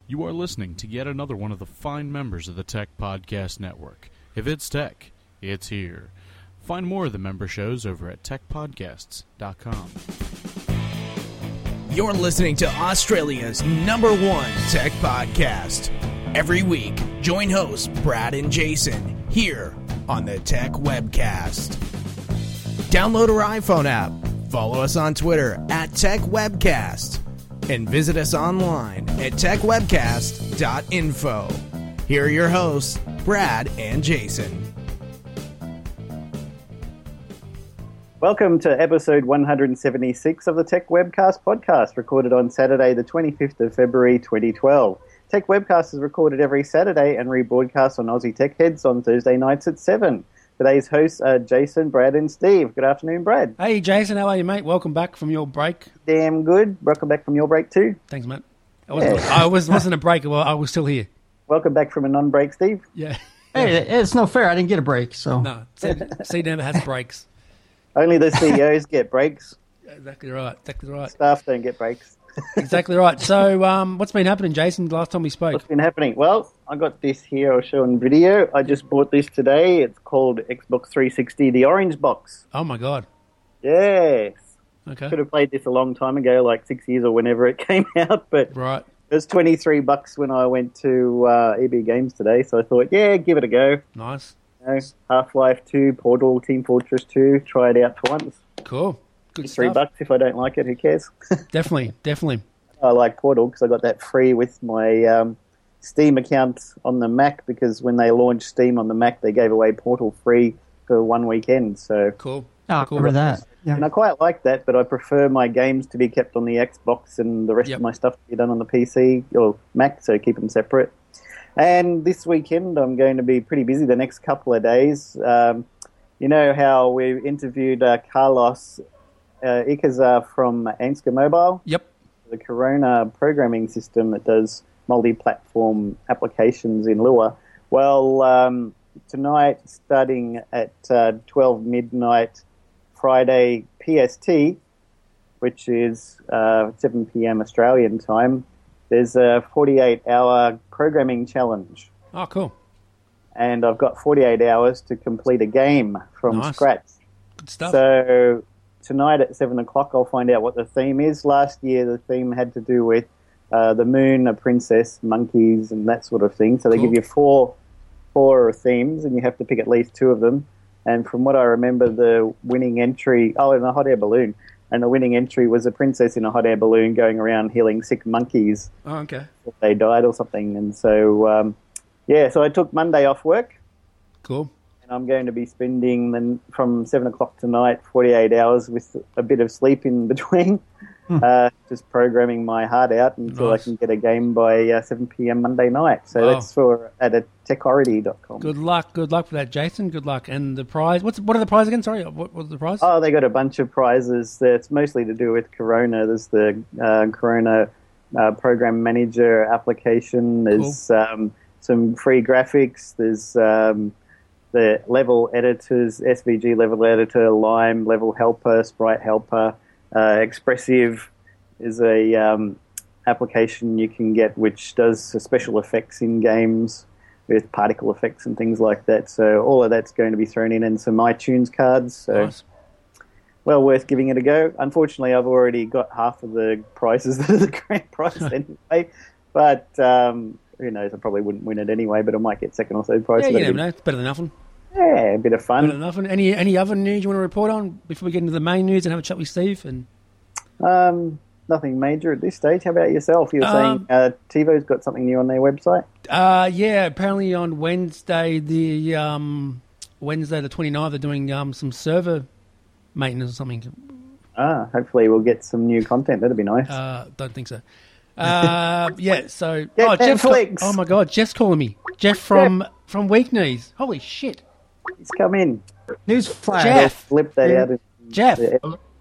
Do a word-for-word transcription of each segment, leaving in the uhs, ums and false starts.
You are listening to yet another one of the fine members of the Tech Podcast Network. If it's tech, it's here. Find more of the member shows over at tech podcasts dot com. You're listening to Australia's number one tech podcast. Every week, join hosts Brad and Jason here on the Tech Webcast. Download our iPhone app, follow us on Twitter at Tech Webcast, and visit us online at tech webcast dot info. Here are your hosts, Brad and Jason. Welcome to episode one hundred seventy-six of the Tech Webcast podcast, recorded on Saturday, the twenty-fifth of February, twenty twelve. Tech Webcast is recorded every Saturday and rebroadcast on Aussie Tech Heads on Thursday nights at seven. Today's hosts are Jason, Brad, and Steve. Good afternoon, Brad. Hey, Jason. How are you, mate? Welcome back from your break. Damn good. Welcome back from your break, too. Thanks, mate. I wasn't, yeah. I was, wasn't a break. Well, I was still here. Welcome back from a non-break, Steve. Yeah. Hey, it's no fair. I didn't get a break, so. No, C never has breaks. Only the C E Os get breaks. Exactly right. Exactly right. Staff don't get breaks. Exactly right. So, um, what's been happening, Jason, the last time we spoke? What's been happening? Well, I got this here. I'll show on video. I just bought this today. It's called Xbox three sixty, the orange box. Oh, my God. Yes. Okay. Could have played this a long time ago, like six years or whenever it came out, but right. It was twenty-three bucks when I went to uh, E B Games today, so I thought, yeah, give it a go. Nice. You know, Half-Life two, Portal, Team Fortress two, try it out for once. Cool. Good Three stuff. bucks if I don't like it, who cares? Definitely, definitely. I like Portal because I got that free with my um, Steam account on the Mac, because when they launched Steam on the Mac, they gave away Portal free for one weekend. So cool. Oh, cool. remember that. Yeah. And I quite like that, but I prefer my games to be kept on the Xbox and the rest Yep. of my stuff to be done on the P C or Mac, so keep them separate. And this weekend, I'm going to be pretty busy the next couple of days. Um, you know how we interviewed uh, Carlos uh, Icaza from Ansgar Mobile? Yep. The Corona programming system that does multi-platform applications in Lua. Well, um, tonight, starting at uh, twelve midnight Friday P S T, which is uh, seven p.m. Australian time, there's a forty-eight hour programming challenge. Oh, cool. And I've got forty-eight hours to complete a game from Nice. scratch. Good stuff. So tonight at seven o'clock, I'll find out what the theme is. Last year, the theme had to do with uh, the moon, a princess, monkeys, and that sort of thing. So they Cool. give you four four themes, and you have to pick at least two of them. And from what I remember, the winning entry, oh, and a hot air balloon, and the winning entry was a princess in a hot air balloon going around healing sick monkeys. Oh, okay. If they died or something. And so, um, yeah, so I took Monday off work. Cool. And I'm going to be spending then from seven o'clock tonight, forty-eight hours with a bit of sleep in between, Hmm. uh, just programming my heart out until Nice. I can get a game by uh, seven p.m. Monday night. So Wow. that's for at a techority dot com. Good luck. Good luck for that, Jason. Good luck. And the prize, what's what are the prize again? Sorry, what was the prize? Oh, they got a bunch of prizes. It's mostly to do with Corona. There's the uh, Corona uh, Program Manager application. There's um, some free graphics. There's um, the level editors, S V G level editor, Lime, level helper, sprite helper. Uh, Expressive is a um, application you can get which does special effects in games with particle effects and things like that. So all of that's going to be thrown in, and some iTunes cards. So Nice. well worth giving it a go. Unfortunately, I've already got half of the prizes that are the grand prize anyway. But um, who knows? I probably wouldn't win it anyway, but I might get second or third prize. Yeah, So you that'd never be- know. It's better than nothing. Yeah, a bit of fun. Better than nothing. Any any other news you want to report on before we get into the main news and have a chat with Steve? And Um, nothing major at this stage. How about yourself? You were Um, saying uh, TiVo's got something new on their website? uh, yeah, apparently on Wednesday, the um, Wednesday the twenty-ninth, they're doing um, some server maintenance or something. Ah, hopefully we'll get some new content. That'd be nice. Uh, don't think so. Uh, yeah, so Get oh, Jeff's ca- Netflix. oh my God, Jeff's calling me. Jeff from from Weak Knees. Holy shit, He's come in. News flash. Jeff. Flip that Yeah. out. in- Jeff, Yeah.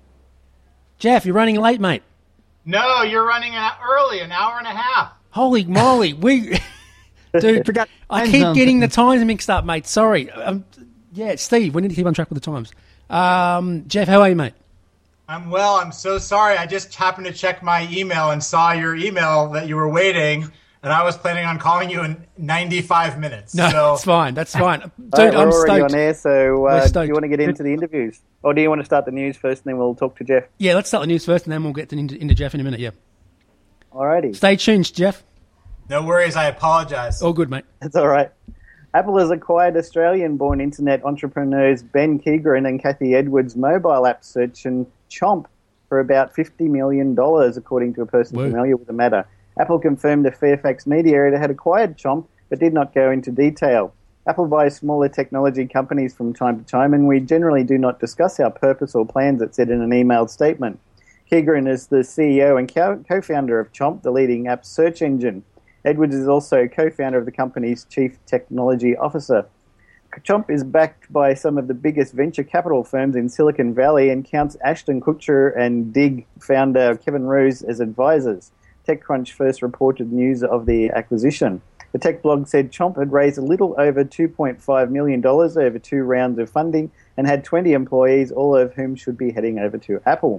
Jeff, you're running late, mate. No, you're running an, early, an hour and a half. Holy moly, we, dude, Forgot I time keep zone getting the thing. times mixed up, mate. Sorry. Um, yeah, Steve, we need to keep on track with the times. Um, Jeff, how are you, mate? I'm well. I'm so sorry. I just happened to check my email and saw your email that you were waiting. and I was planning on calling you in ninety-five minutes. No, so. that's fine. That's fine. Dude, Right, we're I'm already stoked. on air, so uh, We're do stoked. you want to get into the interviews? Or do you want to start the news first and then we'll talk to Jeff? Yeah, let's start the news first, and then we'll get into, into Jeff in a minute. Yeah. Alrighty. Stay tuned, Jeff. No worries. I apologize. All good, mate. That's all right. Apple has acquired Australian-born internet entrepreneurs Ben Keegren and Kathy Edwards' mobile app search and Chomp for about fifty million dollars, according to a person Whoa. familiar with the matter. Apple confirmed to Fairfax Media it had acquired Chomp, but did not go into detail. Apple buys smaller technology companies from time to time, and we generally do not discuss our purpose or plans, it said in an emailed statement. Keegren is the C E O and co- co-founder of Chomp, the leading app search engine. Edwards is also co-founder of the company's chief technology officer. Chomp is backed by some of the biggest venture capital firms in Silicon Valley and counts Ashton Kutcher and Dig founder Kevin Rose as advisors. TechCrunch first reported news of the acquisition. The tech blog said Chomp had raised a little over two point five million dollars over two rounds of funding and had twenty employees, all of whom should be heading over to Apple.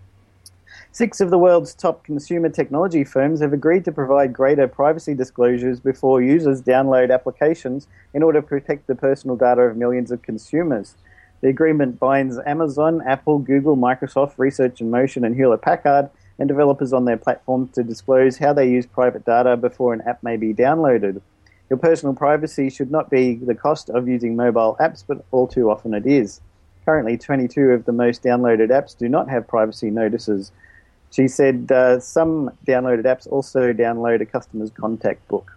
Six of the world's top consumer technology firms have agreed to provide greater privacy disclosures before users download applications in order to protect the personal data of millions of consumers. The agreement binds Amazon, Apple, Google, Microsoft, Research in Motion, and Hewlett-Packard and developers on their platforms to disclose how they use private data before an app may be downloaded. Your personal privacy should not be the cost of using mobile apps, but all too often it is. Currently, twenty-two of the most downloaded apps do not have privacy notices. She said uh, some downloaded apps also download a customer's contact book.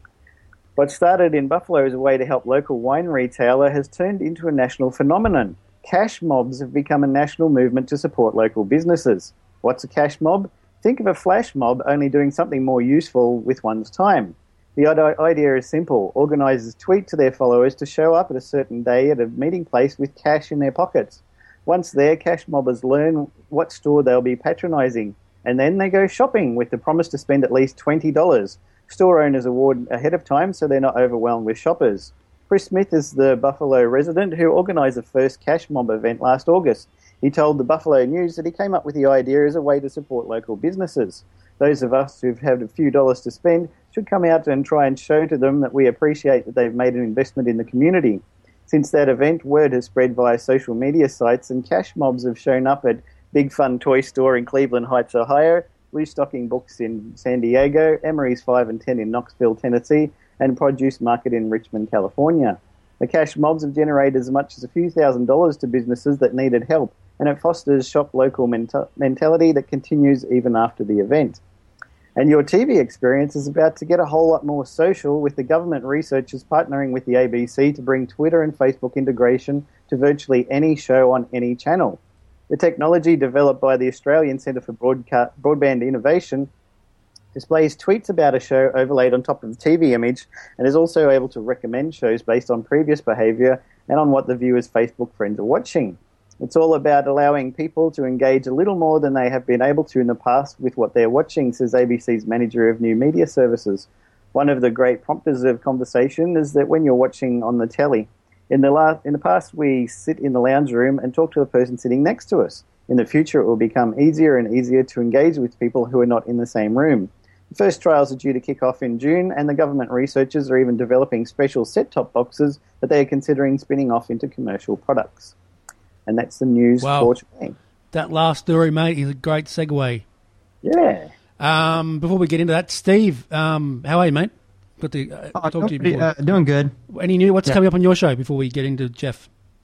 What started in Buffalo as a way to help local wine retailer has turned into a national phenomenon. Cash mobs have become a national movement to support local businesses. What's a cash mob? Think of a flash mob, only doing something more useful with one's time. The idea is simple. Organisers tweet to their followers to show up at a certain day at a meeting place with cash in their pockets. Once there, cash mobbers learn what store they'll be patronising, and then they go shopping with the promise to spend at least twenty dollars. Store owners award ahead of time so they're not overwhelmed with shoppers. Chris Smith is the Buffalo resident who organised the first cash mob event last August. He told the Buffalo News that he came up with the idea as a way to support local businesses. Those of us who've had a few dollars to spend should come out and try and show to them that we appreciate that they've made an investment in the community. Since that event, word has spread via social media sites, and cash mobs have shown up at Big Fun Toy Store in Cleveland Heights, Ohio, Blue Stocking Books in San Diego, Emery's five and ten in Knoxville, Tennessee, and Produce Market in Richmond, California. The cash mobs have generated as much as a few thousand dollars to businesses that needed help, and it fosters shop local menta- mentality that continues even after the event. And your T V experience is about to get a whole lot more social, with the government researchers partnering with the A B C to bring Twitter and Facebook integration to virtually any show on any channel. The technology developed by the Australian Centre for Broadca- Broadband Innovation displays tweets about a show overlaid on top of the T V image and is also able to recommend shows based on previous behaviour and on what the viewer's Facebook friends are watching. It's all about allowing people to engage a little more than they have been able to in the past with what they're watching, says A B C's manager of new media services. One of the great prompters of conversation is that when you're watching on the telly, in the, last, in the past we sit in the lounge room and talk to the person sitting next to us. In the future it will become easier and easier to engage with people who are not in the same room. The first trials are due to kick off in June, and the government researchers are even developing special set-top boxes that they are considering spinning off into commercial products. And that's the news Wow. for today. That last story, mate, is a great segue. Yeah. Um, before we get into that, Steve, um, how are you, mate? Good to uh, Oh, talk to you pretty- before. uh, doing good. Any new? What's Yeah. coming up on your show before we get into Jeff?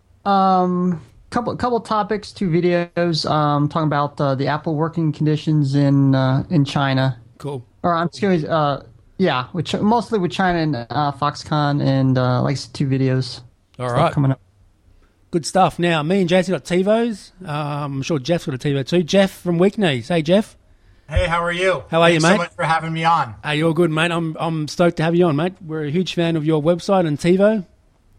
Um, couple couple topics, two videos. Um, talking about uh, the Apple working conditions in uh, in China. Cool. Or I'm excuse uh, yeah, which mostly with China and uh, Foxconn, and uh, like two videos. All stuff right. coming up. Good stuff. Now, me and Jason got TiVos. Um, I'm sure Jeff's got a TiVo too. Jeff from Weekneys. Hey, Jeff. Hey, how are you? How are you, Thanks mate? so much for having me on. Hey, you're good, mate. I'm I'm stoked to have you on, mate. We're a huge fan of your website and TiVo.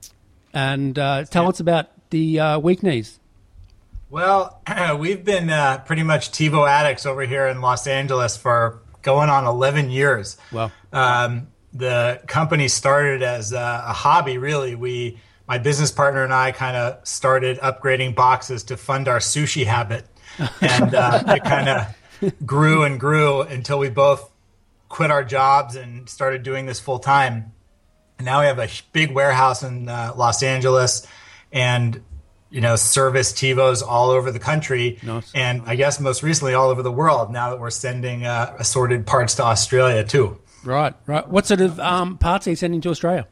And uh, tell us about the uh, Weekneys. Well, we've been uh, pretty much TiVo addicts over here in Los Angeles for going on eleven years. Wow. Um, the company started as a, a hobby, really. We, my business partner and I kind of started upgrading boxes to fund our sushi habit. And uh, it kind of grew and grew until we both quit our jobs and started doing this full time. And now we have a big warehouse in uh, Los Angeles, and you know, service TiVos all over the country, nice. And I guess most recently all over the world. Now that we're sending uh, assorted parts to Australia too. Right, right. What sort of um, parts are you sending to Australia?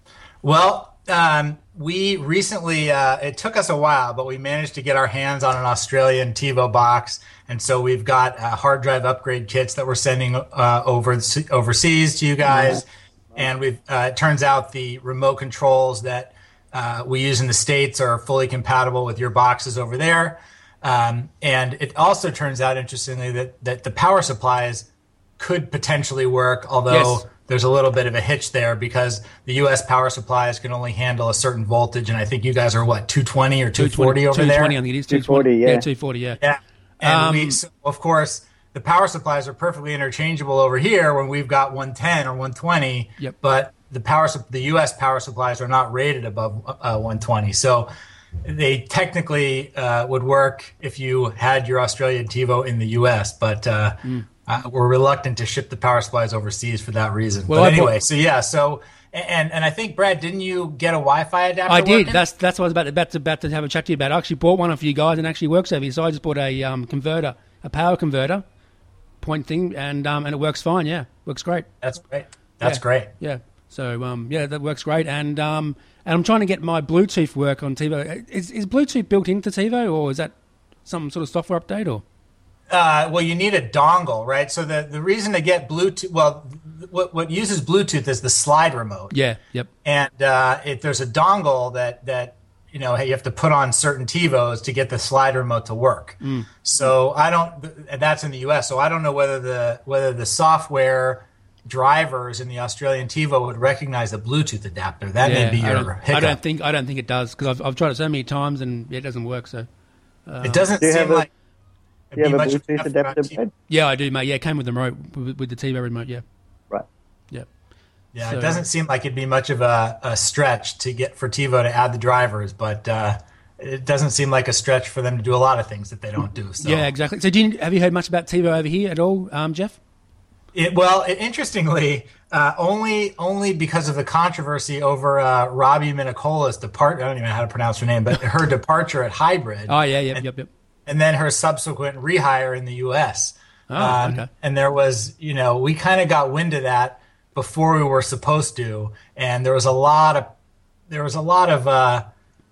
Well, um, we recently, uh, it took us a while, but we managed to get our hands on an Australian TiVo box. And so we've got uh, hard drive upgrade kits that we're sending uh, over overseas to you guys. Mm-hmm. And we've, uh, it turns out the remote controls that uh, we use in the States are fully compatible with your boxes over there. Um, and it also turns out, interestingly, that, that the power supplies could potentially work, although yes. there's a little bit of a hitch there because the U S power supplies can only handle a certain voltage, and I think you guys are, what, two twenty or two forty over there? two twenty, I think it is. two forty, yeah. Yeah, two forty, yeah. Yeah, and um, we, so of course, the power supplies are perfectly interchangeable over here when we've got one ten or one twenty, yep. but the power, the U S power supplies are not rated above uh, one twenty, so they technically uh, would work if you had your Australian TiVo in the U S, but uh, mm. uh, we're reluctant to ship the power supplies overseas for that reason. Well, but anyway, bought, so yeah, so and and I think, Brad, didn't you get a Wi-Fi adapter? I did. Working? That's that's what I was about to, about to about to have a chat to you about. I actually bought one for you guys, and it actually works over here. So I just bought a um, converter, a power converter, point thing, and um, and it works fine. Yeah, works great. That's great. That's yeah. great. Yeah. So um, yeah, that works great, and um, and I'm trying to get my Bluetooth work on TiVo. Is, is Bluetooth built into TiVo, or is that some sort of software update, or? Uh, well, you need a dongle, right? So the, the reason to get Bluetooth, well, what what uses Bluetooth is the slide remote. Yeah. Yep. And uh, if there's a dongle that that you know you have to put on certain TiVos to get the slide remote to work. Mm. So I don't. And that's in the U S. So I don't know whether the whether the software drivers in the Australian TiVo would recognize the Bluetooth adapter. That yeah, may be I your don't, hiccup. I don't think I don't think it does because I've I've tried it so many times and it doesn't work. So uh, it doesn't do seem a, like. Do you have a Bluetooth adapter, Brad? Yeah, I do, mate. Yeah, it came with the remote with, with the TiVo remote. Yeah. Right. Yeah. Yeah, so, it doesn't seem like it'd be much of a, a stretch to get for TiVo to add the drivers, but uh, it doesn't seem like a stretch for them to do a lot of things that they don't do. So. Yeah, exactly. So, do you, have you heard much about TiVo over here at all, um, Jeff? It, well, it, interestingly, uh, only only because of the controversy over uh, Robbie Minnicola's depart. I don't even know how to pronounce her name, but her departure at Hybrid. Oh yeah, yep, and, yep, yep. And then her subsequent rehire in the U S. Oh, um, okay. And there was, you know, we kind of got wind of that before we were supposed to, and there was a lot of there was a lot of uh,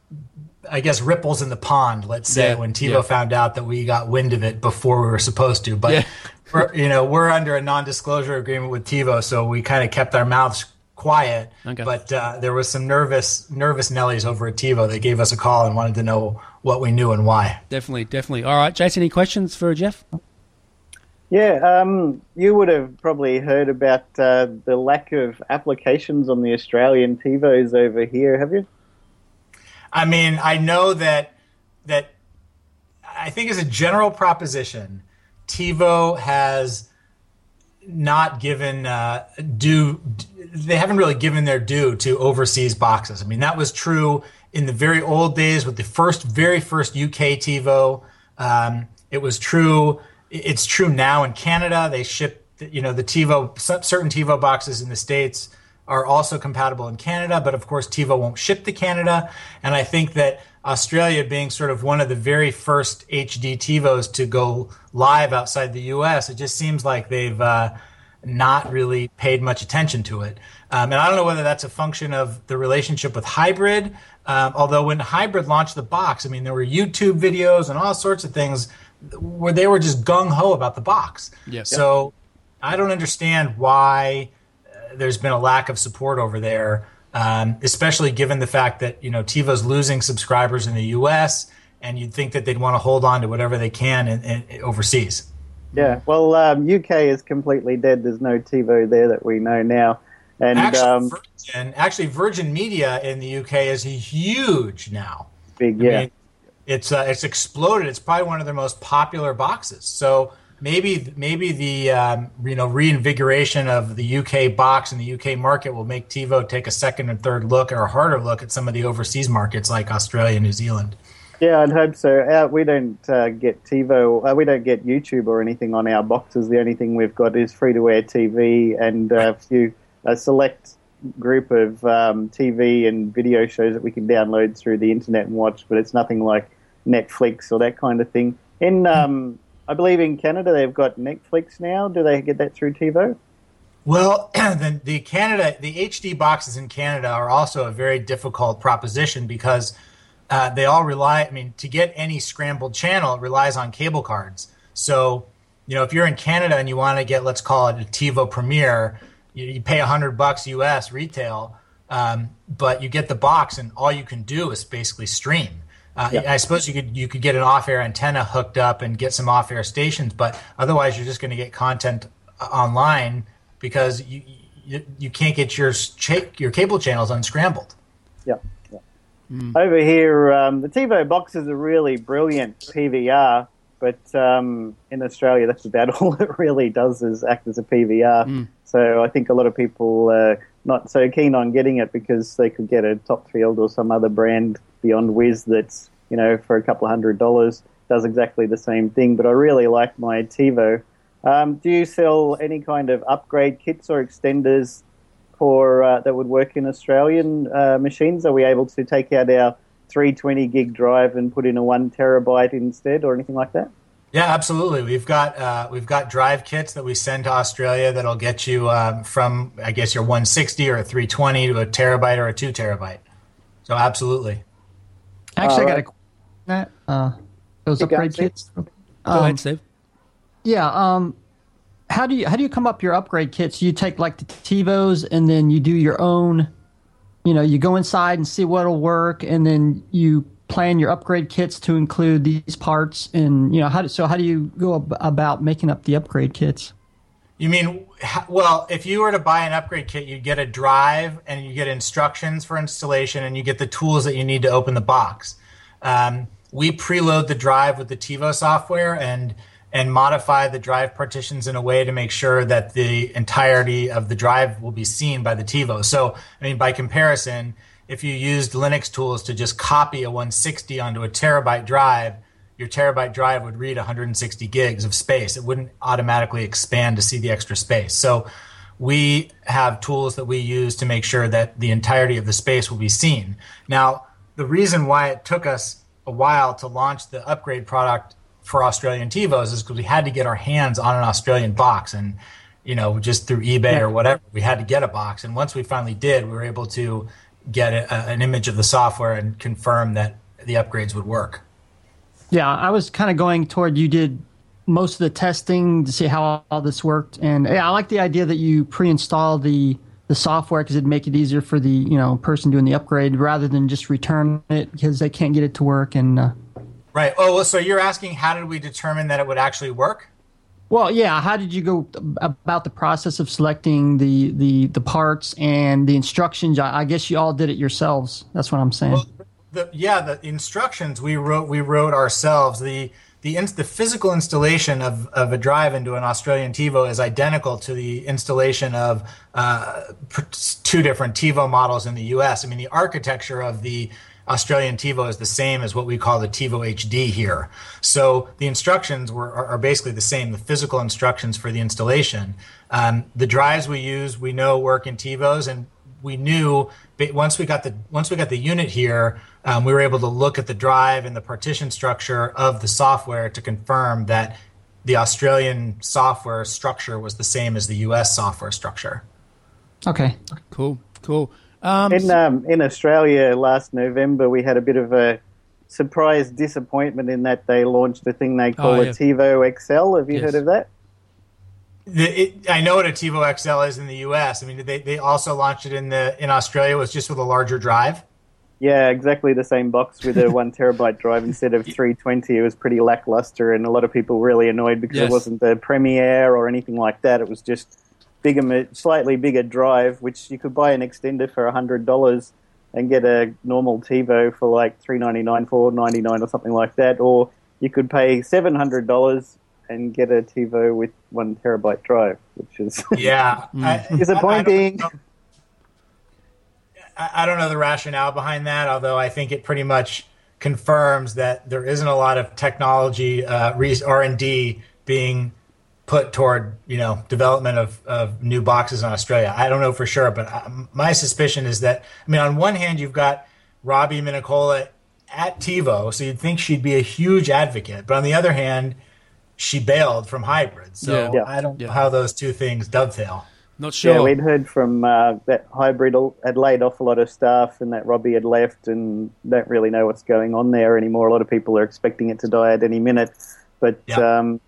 I guess ripples in the pond, let's say, yeah, when TiVo yeah. found out that we got wind of it before we were supposed to. But yeah. we're, you know, we're under a non-disclosure agreement with TiVo, so we kind of kept our mouths quiet. Okay. But uh, there was some nervous nervous Nellies over at TiVo. They gave us a call and wanted to know what we knew and why. Definitely, definitely. All right, Jason, any questions for Jeff? Yeah, um, you would have probably heard about uh, the lack of applications on the Australian TiVos over here, have you? I mean, I know that that I think as a general proposition, TiVo has not given uh, due. They haven't really given their due to overseas boxes. I mean, that was true in the very old days with the first, very first U K TiVo. Um, it was true. It's true now in Canada. They ship, you know, the TiVo, certain TiVo boxes in the States are also compatible in Canada, but of course TiVo won't ship to Canada. And I think that Australia, being sort of one of the very first H D TiVos to go live outside the U S, it just seems like they've uh, not really paid much attention to it. Um, and I don't know whether that's a function of the relationship with Hybrid, um, although when Hybrid launched the box, I mean, there were YouTube videos and all sorts of things where they were just gung-ho about the box. Yes. So I don't understand why uh, there's been a lack of support over there, um, especially given the fact that, you know, TiVo's losing subscribers in the U S, and you'd think that they'd want to hold on to whatever they can in, in, overseas. Yeah, well, um, U K is completely dead. There's no TiVo there that we know now. And actually, um, Virgin, actually, Virgin Media in the U K is huge now. Big, yeah. I mean, it's uh, it's exploded. It's probably one of their most popular boxes. So maybe maybe the um, you know reinvigoration of the U K box and the U K market will make TiVo take a second and third look or a harder look at some of the overseas markets like Australia and New Zealand. Yeah, I'd hope so. Uh, we don't uh, get TiVo, uh, we don't get YouTube or anything on our boxes. The only thing we've got is free-to-air T V and uh, a few a select group of um, T V and video shows that we can download through the internet and watch. But it's nothing like Netflix or that kind of thing. In um, I believe in Canada they've got Netflix now. Do they get that through TiVo? Well, the, the Canada, the H D boxes in Canada are also a very difficult proposition because uh, they all rely. I mean, to get any scrambled channel, it relies on cable cards. So, you know, if you're in Canada and you want to get, let's call it a TiVo Premiere, you, you pay a hundred bucks U S retail, um, but you get the box, and all you can do is basically stream. Uh, yeah. I suppose you could you could get an off-air antenna hooked up and get some off-air stations, but otherwise you're just going to get content online because you, you you can't get your your cable channels unscrambled. Yeah. yeah. Mm. Over here, um, the TiVo boxes are really brilliant P V R, but um, in Australia that's about all it really does is act as a P V R. Mm. So I think a lot of people are not so keen on getting it because they could get a Topfield or some other brand beyond Wiz that's, you know, for a couple of hundred dollars does exactly the same thing. But I really like my TiVo. Um, do you sell any kind of upgrade kits or extenders for uh, that would work in Australian uh, machines? Are we able to take out our three twenty gig drive and put in a one terabyte instead, or anything like that? Yeah, absolutely. We've got uh, we've got drive kits that we send to Australia that'll get you um, from, I guess, your one sixty or a three twenty to a terabyte or a two terabyte. So absolutely. Actually, All I right. got a that uh, those You upgrade got it. kits. Go Um, ahead, Steve. Yeah. Um, how do you how do you come up your upgrade kits? You take like the TiVos and then you do your own. You know, you go inside and see what'll work, and then you plan your upgrade kits to include these parts. And you know, how do, so how do you go ab- about making up the upgrade kits? You mean, well, if you were to buy an upgrade kit, you'd get a drive and you get instructions for installation and you get the tools that you need to open the box. Um, we preload the drive with the TiVo software and and modify the drive partitions in a way to make sure that the entirety of the drive will be seen by the TiVo. So, I mean, by comparison, if you used Linux tools to just copy a one sixty onto a terabyte drive, your terabyte drive would read one hundred sixty gigs of space. It wouldn't automatically expand to see the extra space. So we have tools that we use to make sure that the entirety of the space will be seen. Now, the reason why it took us a while to launch the upgrade product for Australian TiVos is because we had to get our hands on an Australian box, and you know, just through eBay yeah. or whatever, we had to get a box. And once we finally did, we were able to get a, an image of the software and confirm that the upgrades would work. Yeah, I was kind of going toward you did most of the testing to see how all this worked, and yeah, I like the idea that you pre-install the the software because it'd make it easier for the you know person doing the upgrade rather than just return it because they can't get it to work. And uh, right. Oh, well, so you're asking how did we determine that it would actually work? Well, yeah. How did you go about the process of selecting the the, the parts and the instructions? I, I guess you all did it yourselves. That's what I'm saying. Well, the, yeah, the instructions we wrote we wrote ourselves. The the ins- the physical installation of, of a drive into an Australian TiVo is identical to the installation of uh, two different TiVo models in the U S. I mean, the architecture of the Australian TiVo is the same as what we call the TiVo H D here. So the instructions were are, are basically the same, the physical instructions for the installation. Um, the drives we use, we know work in TiVos, and we knew once we got the once we got the unit here, um, we were able to look at the drive and the partition structure of the software to confirm that the Australian software structure was the same as the U S software structure. Okay. Cool. Cool. Um, in um, in Australia last November, we had a bit of a surprise disappointment in that they launched a thing they call oh, a yeah. TiVo X L. Have you Yes. heard of that? The, it, I know what a TiVo X L is in the U S. I mean, they they also launched it in the in Australia. It was just with a larger drive. Yeah, exactly the same box with a one terabyte drive instead of three twenty. It was pretty lackluster, and a lot of people were really annoyed because Yes. it wasn't the Premiere or anything like that. It was just bigger, slightly bigger drive, which you could buy an extender for a hundred dollars and get a normal TiVo for like three ninety nine, four ninety nine, or something like that, or you could pay seven hundred dollars and get a TiVo with one terabyte drive, which is Yeah, I, disappointing. I, I, don't know, I don't know the rationale behind that, although I think it pretty much confirms that there isn't a lot of technology uh, R and D being put toward, you know, development of, of new boxes in Australia. I don't know for sure, but I, my suspicion is that, I mean, on one hand, you've got Robbie Minicola at TiVo, so you'd think she'd be a huge advocate. But on the other hand, she bailed from hybrid. So Yeah. I don't Yeah. know how those two things dovetail. Not sure. Yeah, we'd heard from uh, that hybrid had laid off a lot of staff and that Robbie had left and don't really know what's going on there anymore. A lot of people are expecting it to die at any minute. But Yeah. um,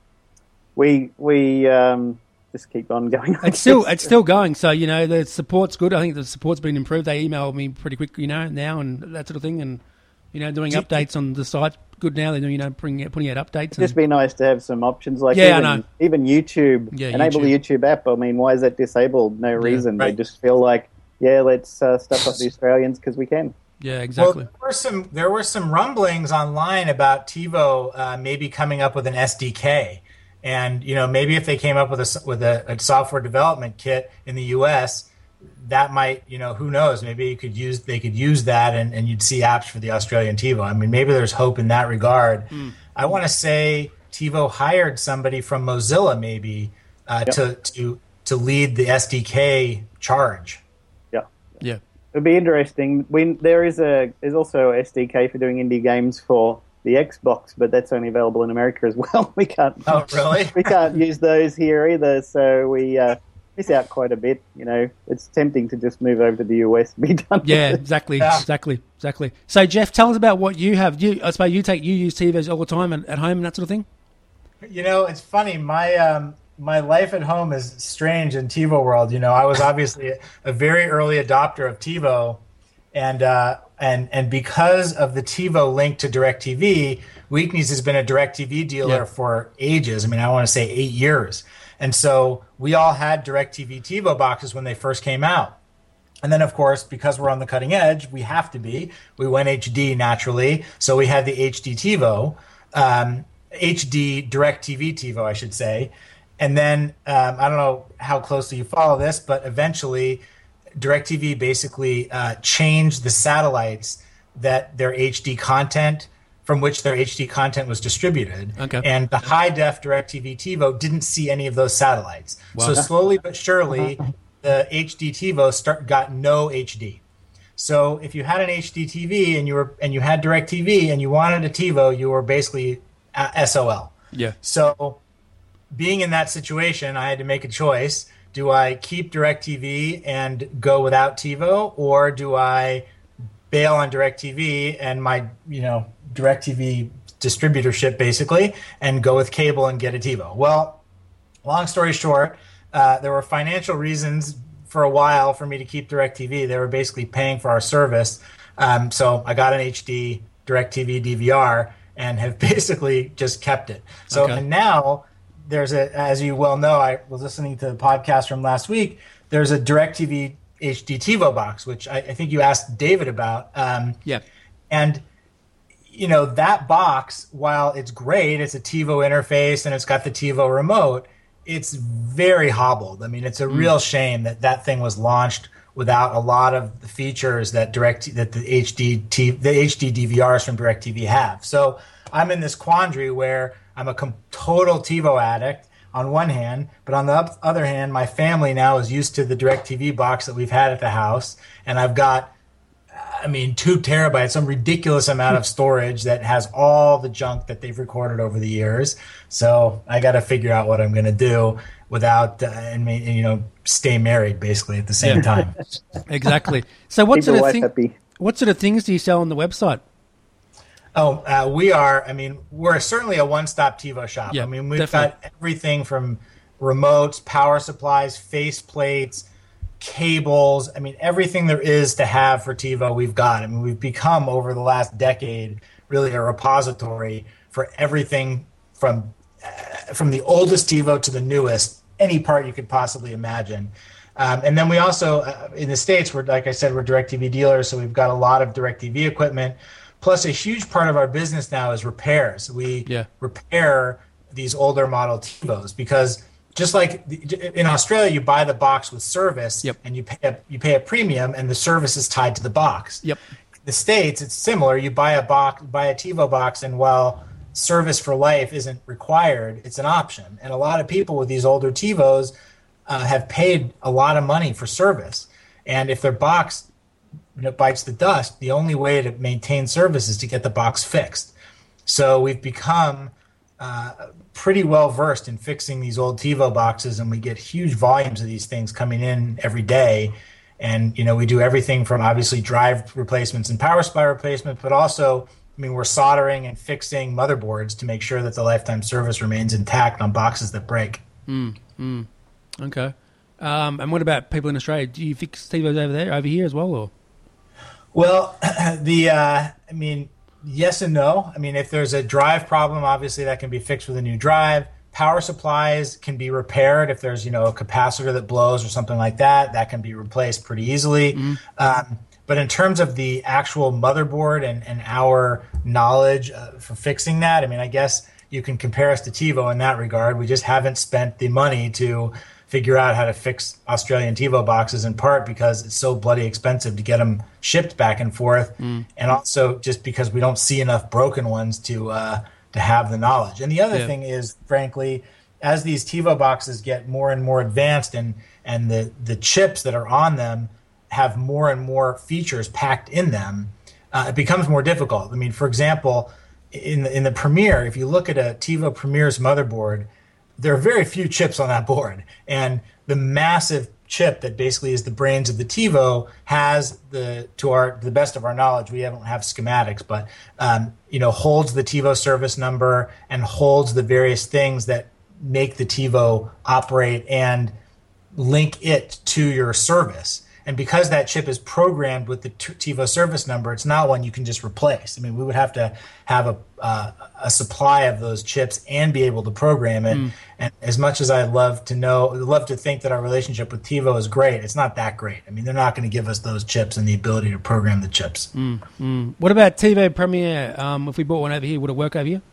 we we um, just keep on going. It's still it's still going. So you know the support's good. I think the support's been improved. They email me pretty quick, you know, now and that sort of thing, and you know doing updates on the site. Good now. They're doing you know putting putting out updates. It'd just be nice to have some options like Yeah, I even, know. even YouTube. Yeah, enable the YouTube app. I mean, why is that disabled? No reason. right. They just feel like, yeah, let's uh, stuff up the Australians because we can. yeah, exactly. Well, there were some there were some rumblings online about TiVo uh, maybe coming up with an S D K, and you know maybe if they came up with a with a, a software development kit in the U S, that might, you know, who knows? Maybe you could use they could use that, and, and you'd see apps for the Australian TiVo. I mean, maybe there's hope in that regard. Mm. I want to say TiVo hired somebody from Mozilla maybe uh, Yep. to to to lead the S D K charge. Yeah. Yeah. It'd be interesting. We, there is a there's also a S D K for doing indie games for the Xbox, but that's only available in America as well. We can't. Oh, really? We can't use those here either. So we uh, miss out quite a bit. You know, it's tempting to just move over to the U S and be done. Yeah, with it. exactly, Yeah. exactly, exactly. So Jeff, tell us about what you have. You, I suppose you take you use TiVos all the time at, at home and that sort of thing. You know, it's funny. My um, my life at home is strange in TiVo world. You know, I was obviously a, a very early adopter of TiVo, and uh, and and because of the TiVo link to DirecTV, Weekneys has been a DirecTV dealer Yeah. for ages. I mean, I want to say eight years. And so we all had DirecTV TiVo boxes when they first came out. And then, of course, because we're on the cutting edge, we have to be. We went H D naturally, so we had the H D TiVo, um, H D DirecTV TiVo, I should say. And then um, I don't know how closely you follow this, but eventually DirecTV basically uh, changed the satellites that their H D content, from which their H D content was distributed. Okay. And the high-def DirecTV TiVo didn't see any of those satellites. Wow. So slowly but surely, the H D TiVo start, got no H D. So if you had an H D T V and you were and you had DirecTV and you wanted a TiVo, you were basically uh, S O L. Yeah. So being in that situation, I had to make a choice. Do I keep DirecTV and go without TiVo, or do I bail on DirecTV and my, you know, DirecTV distributorship basically, and go with cable and get a TiVo? Well, long story short, uh, there were financial reasons for a while for me to keep DirecTV. They were basically paying for our service. Um, so I got an H D DirecTV D V R and have basically just kept it. So Okay. and now there's a, as you well know, I was listening to the podcast from last week. There's a DirecTV H D TiVo box, which I, I think you asked David about. Um, Yeah. and you know, that box, while it's great, it's a TiVo interface and it's got the TiVo remote, it's very hobbled. I mean, it's a real shame that that thing was launched without a lot of the features that direct that the H D T, the H D D V Rs from DirecTV have. So I'm in this quandary where I'm a com- total TiVo addict on one hand, but on the up- other hand, my family now is used to the DirecTV box that we've had at the house, and I've got, I mean, two terabytes, some ridiculous amount of storage that has all the junk that they've recorded over the years. So I got to figure out what I'm going to do without, uh, and ma- you know, stay married basically at the same Yeah. time. Exactly. So what Keep sort your of wife thing, happy. what sort of things do you sell on the website? Oh, uh, we are. I mean, we're certainly a one-stop TiVo shop. Yeah, I mean, we've definitely. got everything from remotes, power supplies, face plates, cables. I mean, everything there is to have for TiVo, we've got. I mean, we've become over the last decade really a repository for everything from uh, from the oldest TiVo to the newest, any part you could possibly imagine. Um, and then we also, uh, in the States, we're, like I said, we're DirecTV dealers, so we've got a lot of DirecTV equipment. Plus, a huge part of our business now is repairs. We Yeah. repair these older model TiVos because just like the, in Australia, you buy the box with service, Yep. and you pay a, you pay a premium, and the service is tied to the box. Yep. the States, it's similar. You buy a box, buy a TiVo box, and while service for life isn't required, it's an option. And a lot of people with these older TiVos uh, have paid a lot of money for service. And if their box you know, bites the dust, the only way to maintain service is to get the box fixed. So we've become uh, pretty well versed in fixing these old TiVo boxes, and we get huge volumes of these things coming in every day. And, you know, we do everything from obviously drive replacements and power supply replacements, but also, I mean, we're soldering and fixing motherboards to make sure that the lifetime service remains intact on boxes that break. Mm, mm. Okay. Um, and what about people in Australia? Do you fix TiVos over there, over here as well? Or? Well, the uh, I mean, yes and no. I mean, if there's a drive problem, obviously that can be fixed with a new drive. Power supplies can be repaired if there's, you know, a capacitor that blows or something like that. That can be replaced pretty easily. Mm-hmm. Um, but in terms of the actual motherboard and, and our knowledge uh, for fixing that, I mean, I guess you can compare us to TiVo in that regard. We just haven't spent the money to figure out how to fix Australian TiVo boxes, in part because it's so bloody expensive to get them shipped back and forth, mm. and also just because we don't see enough broken ones to uh, to have the knowledge. And the other yeah. thing is, frankly, as these TiVo boxes get more and more advanced and and the, the chips that are on them have more and more features packed in them, uh, it becomes more difficult. I mean, for example, in the, in the Premier, if you look at a TiVo Premier's motherboard, there are very few chips on that board. And the massive chip that basically is the brains of the TiVo has the, to our, to the best of our knowledge, we don't have schematics, but, um, you know, holds the TiVo service number and holds the various things that make the TiVo operate and link it to your service. And because that chip is programmed with the TiVo service number, it's not one you can just replace. I mean, we would have to have a uh, a supply of those chips and be able to program it. Mm. And as much as I'd love to know, love to think that our relationship with TiVo is great, it's not that great. I mean, they're not going to give us those chips and the ability to program the chips. Mm. Mm. What about TiVo Premiere? Um, if we bought one over here, would it work over here?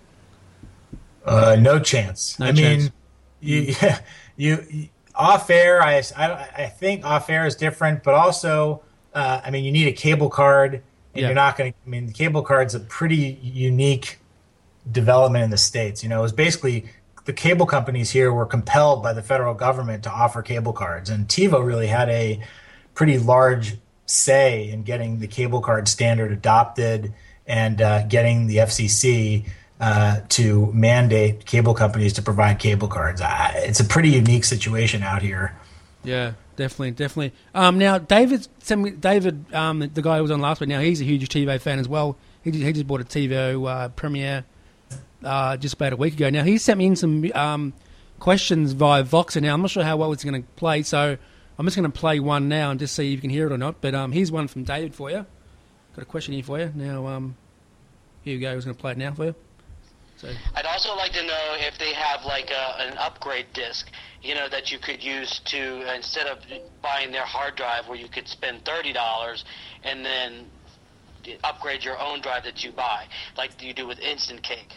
Uh, no chance. No I chance. mean, you, you, you off air, I, I, I think off air is different, but also, uh, I mean, you need a cable card, and yeah. you're not going to. I mean, the cable card's a pretty unique development in the States. You know, it was basically the cable companies here were compelled by the federal government to offer cable cards, and TiVo really had a pretty large say in getting the cable card standard adopted and uh, getting the F C C Uh, to mandate cable companies to provide cable cards. Uh, it's a pretty unique situation out here. Yeah, definitely, definitely. Um, now, David sent me, David, um, the, the guy who was on last week, now he's a huge TiVo fan as well. He just, he just bought a TiVo uh, Premiere uh, just about a week ago. Now, he sent me in some um, questions via Voxer. Now, I'm not sure how well it's going to play, so I'm just going to play one now and just see if you can hear it or not. But um, here's one from David for you. Got a question here for you. Now, um, here we go. I was going to play it now for you. So. I'd also like to know if they have like a, an upgrade disc, you know, that you could use to, instead of buying their hard drive where you could spend thirty dollars and then upgrade your own drive that you buy, like you do with Instant Cake.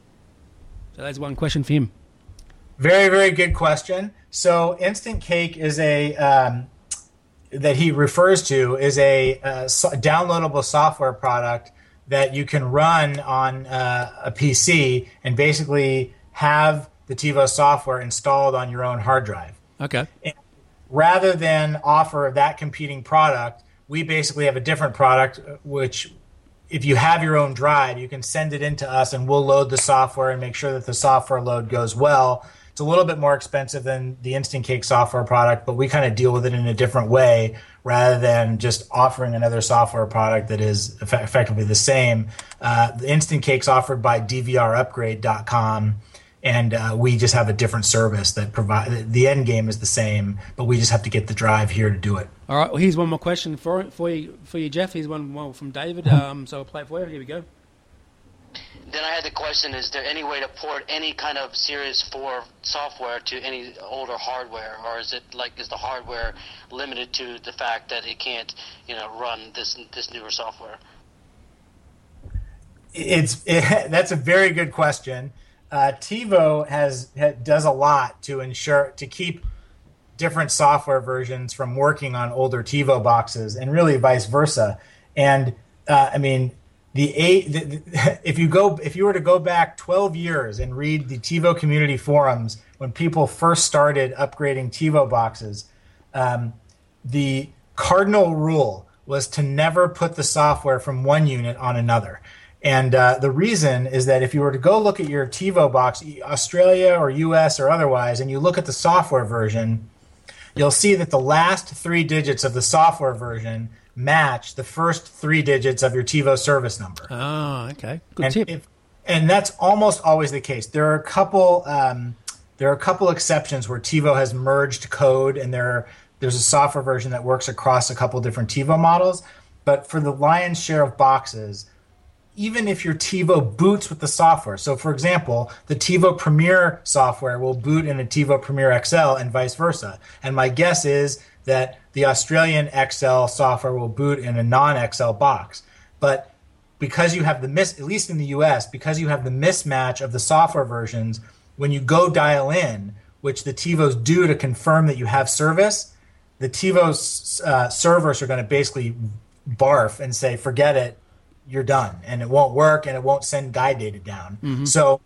So that's one question for him. Very, very good question. So Instant Cake is a, um, that he refers to, is a uh, so downloadable software product that you can run on uh, a P C and basically have the TiVo software installed on your own hard drive. Okay. And rather than offer that competing product, we basically have a different product, which if you have your own drive, you can send it into us and we'll load the software and make sure that the software load goes well. It's a little bit more expensive than the Instant Cake software product, but we kind of deal with it in a different way rather than just offering another software product that is eff- effectively the same. Uh, the Instant Cake's offered by D V R upgrade dot com, and uh, we just have a different service that provide. The end game is the same, but we just have to get the drive here to do it. All right. Well, here's one more question for for you, for you, Jeff. Here's one more from David. Um, so I'll play it for you. Here we go. Then I had the question, is there any way to port any kind of Series four software to any older hardware, or is it like, is the hardware limited to the fact that it can't, you know, run this this newer software? It's it, that's a very good question. Uh, TiVo has, has does a lot to ensure to keep different software versions from working on older TiVo boxes, and really vice versa. And uh, I mean, the eight. The, the, if you go, if you were to go back twelve years and read the TiVo community forums when people first started upgrading TiVo boxes, um, the cardinal rule was to never put the software from one unit on another. And uh, the reason is that if you were to go look at your TiVo box, Australia or U S or otherwise, and you look at the software version, you'll see that the last three digits of the software version match the first three digits of your TiVo service number. Oh, okay. Good and tip. If, and that's almost always the case. There are a couple. Um, there are a couple exceptions where TiVo has merged code, and there are, there's a software version that works across a couple different TiVo models. But for the lion's share of boxes, even if your TiVo boots with the software. So, for example, the TiVo Premiere software will boot in a TiVo Premiere X L and vice versa. And my guess is that the Australian X L software will boot in a non-X L box. But because you have the mis, at least in the U S, because you have the mismatch of the software versions, when you go dial in, which the TiVos do to confirm that you have service, the TiVo uh, servers are going to basically barf and say, forget it, you're done, and it won't work, and it won't send guide data down. Mm-hmm. So,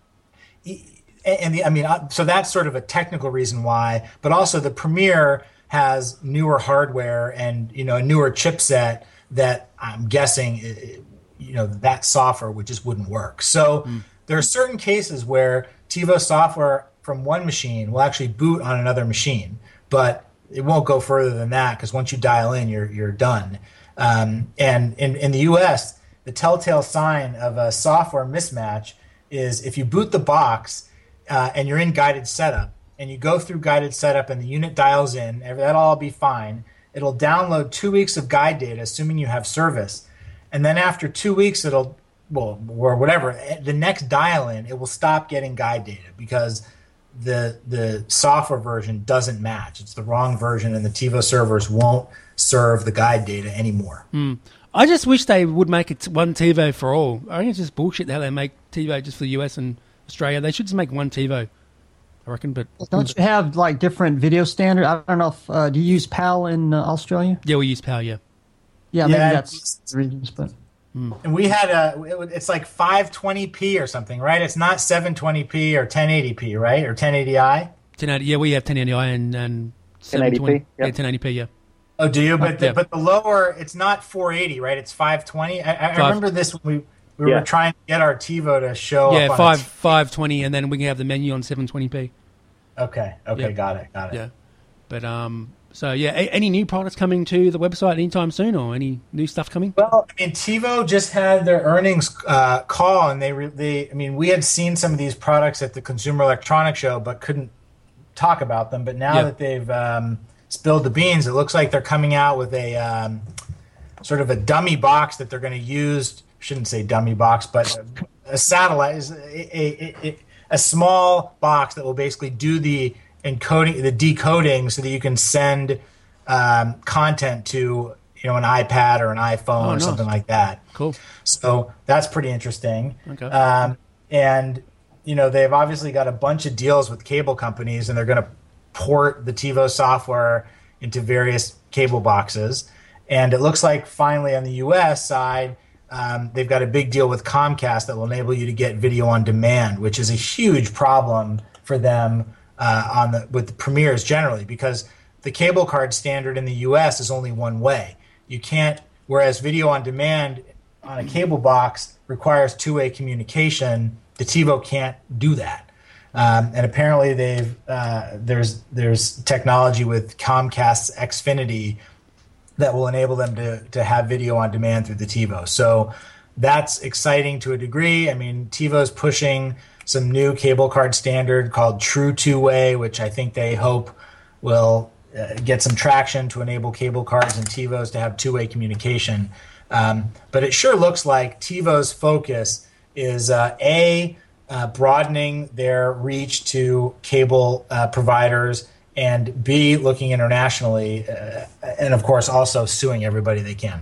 and the, I mean, so that's sort of a technical reason why, but also the Premiere has newer hardware and, you know, a newer chipset that I'm guessing, you know, that software would just wouldn't work. So mm. there are certain cases where TiVo software from one machine will actually boot on another machine, but it won't go further than that because once you dial in, you're you're done. Um, and in, in the U S, the telltale sign of a software mismatch is if you boot the box uh, and you're in guided setup and you go through guided setup and the unit dials in, that'll all be fine. It'll download two weeks of guide data, assuming you have service. And then after two weeks, it'll, well, or whatever, the next dial in, it will stop getting guide data because the the software version doesn't match. It's the wrong version and the TiVo servers won't serve the guide data anymore. Mm. I just wish they would make it one TiVo for all. I think it's just bullshit how they make TiVo just for the U S and Australia. They should just make one TiVo, I reckon. But don't you have like different video standard? I don't know if uh, do you use PAL in uh, Australia? Yeah, we use PAL. Yeah, yeah, maybe yeah, that's the reasons. But mm. and we had a it, it's like five twenty p or something, right? It's not seven twenty p or ten eighty p, right? Or ten eighty i. ten eighty, yeah, we have ten eighty i and and ten eighty p. Yep. Yeah, ten eighty p. Yeah. Oh, do you? But the, yeah. but the lower, it's not four eighty, right? It's five twenty. I, I remember this when we, we yeah. were trying to get our TiVo to show yeah, up. Yeah, five five twenty, and then we can have the menu on seven twenty p. Okay, okay, yeah. got it, got it. Yeah, but um, so yeah, a, any new products coming to the website anytime soon, or any new stuff coming? Well, I mean, TiVo just had their earnings uh, call, and they re- they, I mean, we had seen some of these products at the Consumer Electronics Show, but couldn't talk about them. But now yeah. that they've um, spilled the beans, it looks like they're coming out with a um, sort of a dummy box that they're going to use. Shouldn't say dummy box, but a, a satellite is a, a, a, a small box that will basically do the encoding, the decoding, so that you can send um, content to you know an iPad or an iPhone oh, or nice. something like that. Cool. So that's pretty interesting. Okay. Um, and you know they've obviously got a bunch of deals with cable companies, and they're going to port the TiVo software into various cable boxes. And it looks like finally on the U S side, um, they've got a big deal with Comcast that will enable you to get video on demand, which is a huge problem for them uh, on the with the Premieres generally, because the cable card standard in the U S is only one way. You can't, whereas video on demand on a cable box requires two-way communication, the TiVo can't do that. Um, and apparently, they've uh, there's there's technology with Comcast's Xfinity that will enable them to to have video on demand through the TiVo. So that's exciting to a degree. I mean, TiVo's pushing some new cable card standard called True Two-Way, which I think they hope will uh, get some traction to enable cable cards and TiVos to have two-way communication. Um, but it sure looks like TiVo's focus is uh, a Uh, broadening their reach to cable uh, providers, and B, looking internationally, uh, and of course also suing everybody they can.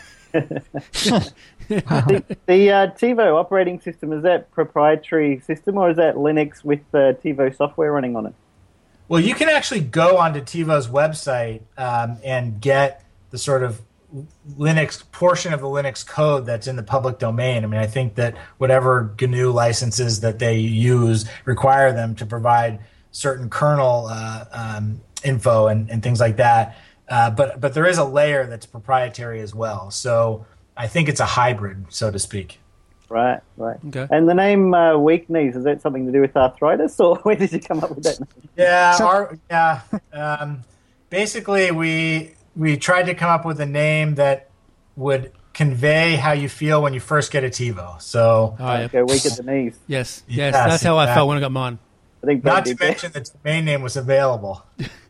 the the uh, TiVo operating system, is that proprietary system, or is that Linux with uh, TiVo software running on it? Well, you can actually go onto TiVo's website um, and get the sort of Linux portion of the Linux code that's in the public domain. I mean, I think that whatever G N U licenses that they use require them to provide certain kernel uh, um, info and, and things like that. Uh, but but there is a layer that's proprietary as well. So I think it's a hybrid, so to speak. Right, right. Okay. And the name uh, Weak Knees, is that something to do with arthritis, or where did you come up with that name? Yeah, our, yeah. Um, basically, we we tried to come up with a name that would convey how you feel when you first get a TiVo. So, Oh, yeah. Okay, weak at the knees. Yes, yes, Yes, that's how I exactly. felt when I got mine. I think not Brad to did that. mention that the domain name was available.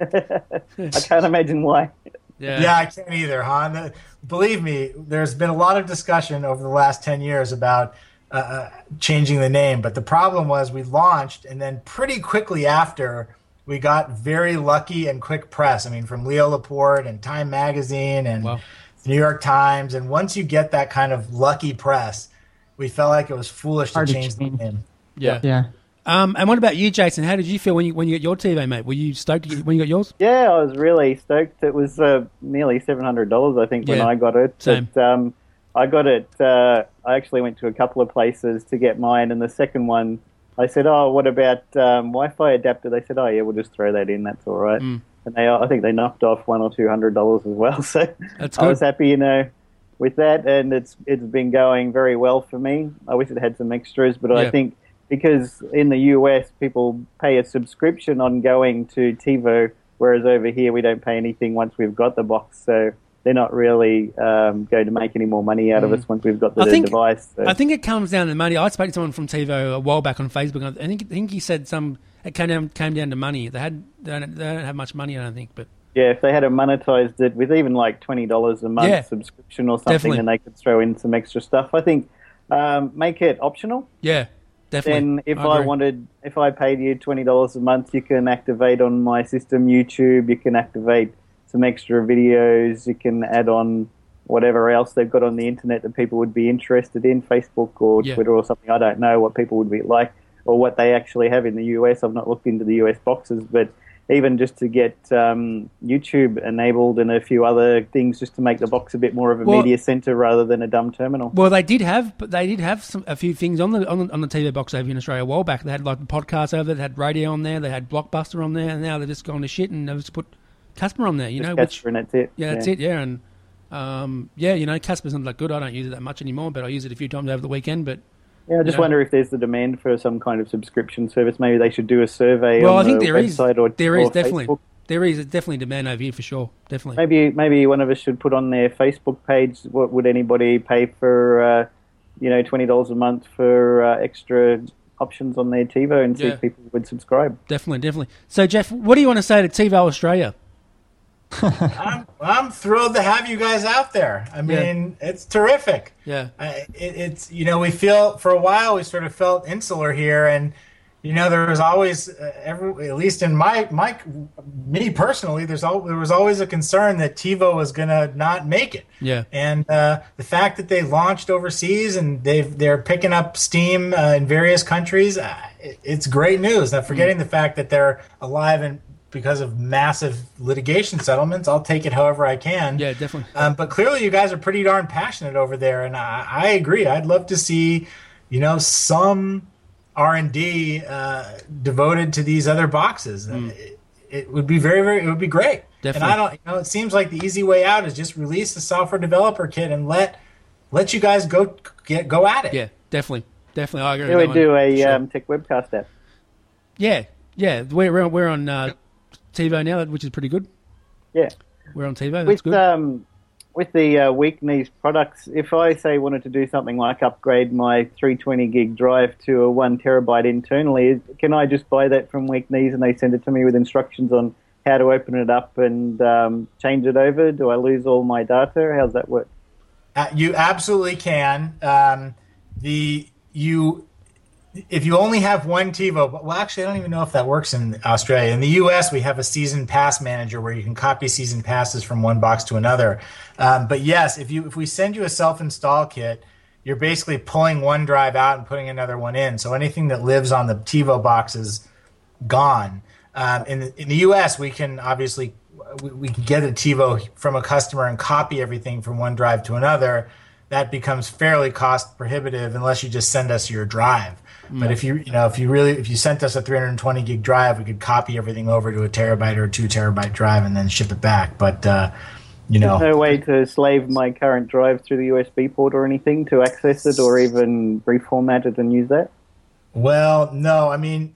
I can't imagine why. Yeah, Yeah, I can't either, huh? The- Believe me, there's been a lot of discussion over the last ten years about uh, uh, changing the name. But the problem was we launched, and then pretty quickly after, we got very lucky and quick press. I mean, from Leo Laporte and Time Magazine and Wow. the New York Times. And once you get that kind of lucky press, we felt like it was foolish to Hard to change the change. name. yeah. Yeah. Um, and what about you, Jason? How did you feel when you when you got your T V, mate? Were you stoked to get- when you got yours? Yeah, I was really stoked. It was uh, nearly seven hundred dollars, I think, when Yeah, I got it. same. But, um, I got it, uh, I actually went to a couple of places to get mine, and the second one, I said, oh, what about um, Wi-Fi adapter? They said, oh, yeah, we'll just throw that in, that's all right. Mm. And they, I think they knocked off one or two hundred dollars as well, so That's I good. was happy, you know, with that, and it's it's been going very well for me. I wish it had some extras, but Yeah. I think because in the U S people pay a subscription on going to TiVo, whereas over here we don't pay anything once we've got the box. So they're not really um, going to make any more money out of us once we've got the I think- device. So. I think it comes down to money. I spoke to someone from TiVo a while back on Facebook. I think I think he said some it came down came down to money. They had they don't, they don't have much money, I don't think, but Yeah, if they had monetized it with even like twenty dollars a month Yeah, subscription or something, definitely. and they could throw in some extra stuff. I think um, make it optional. yeah, definitely. Then if I, agree. wanted, if I paid you twenty dollars a month, you can activate on my system YouTube, you can activate some extra videos, you can add on whatever else they've got on the internet that people would be interested in, Facebook or Yeah. Twitter or something. I don't know what people would be like or what they actually have in the U S. I've not looked into the U S boxes, but even just to get um, YouTube enabled and a few other things just to make the box a bit more of a Well- media center rather than a dumb terminal. Well, they did have, but they did have some a few things on the on the, on the T V box over in Australia a while back. They had like the podcast over there, they had radio on there, they had Blockbuster on there, and now they're just gone to shit and they've just put Casper on there. You know, which Casper, and that's it. yeah, that's it. Yeah, and um, yeah, you know, Casper's not that good. I don't use it that much anymore, but I use it a few times over the weekend. But Yeah, I just Yeah. wonder if there's the demand for some kind of subscription service. Maybe they should do a survey well, on I think the there is website or there is or definitely Facebook. there is definitely demand over here for sure. Definitely. Maybe maybe one of us should put on their Facebook page. What would anybody pay for? Uh, you know, twenty dollars a month for uh, extra options on their TiVo, and see Yeah. if people would subscribe. Definitely, definitely. So, Jeff, what do you want to say to TiVo Australia? I'm, I'm thrilled to have you guys out there. I mean, it's terrific. Yeah. I, it, it's, you know, we feel, for a while, we sort of felt insular here. And, you know, there was always, uh, every, at least in my, my, me personally, there's al- there was always a concern that TiVo was going to not make it. Yeah. And uh, the fact that they launched overseas and they've, they're picking up steam uh, in various countries, uh, it, it's great news. Now, forgetting the fact that they're alive and because of massive litigation settlements, I'll take it however I can. Yeah, definitely. Um, but clearly, you guys are pretty darn passionate over there, and I, I agree. I'd love to see, you know, some R and D uh, devoted to these other boxes. Uh, It, it would be very, very. It would be great. Definitely. And I don't. You know, it seems like the easy way out is just release the software developer kit and let let you guys go get go at it. Yeah, definitely, definitely. I agree. Yeah, with we that do one. a Sure. um, tech webcast app. Yeah, yeah. We're we're, we're on uh, TiVo now, which is pretty good. Yeah. We're on TiVo. That's With good. um, with the uh, Weak Knees products, if I say wanted to do something like upgrade my three hundred twenty gig drive to a one terabyte internally, can I just buy that from Weak Knees and they send it to me with instructions on how to open it up and um, change it over? Do I lose all my data? How's that work? Uh, you absolutely can. Um, the you if you only have one TiVo, well, actually, I don't even know if that works in Australia. In the U S, we have a season pass manager where you can copy season passes from one box to another. Um, but yes, if you if we send you a self-install kit, you're basically pulling one drive out and putting another one in. So anything that lives on the TiVo box is gone. Um, in the, in the U S, we can obviously we, we can get a TiVo from a customer and copy everything from one drive to another, that becomes fairly cost prohibitive unless you just send us your drive. Mm. But if you you know if you really if you sent us a three hundred twenty gig drive, we could copy everything over to a terabyte or a two terabyte drive and then ship it back. But uh, you know, there's no way to slave my current drive through the U S B port or anything to access it, or even reformat it and use that. Well, no, I mean,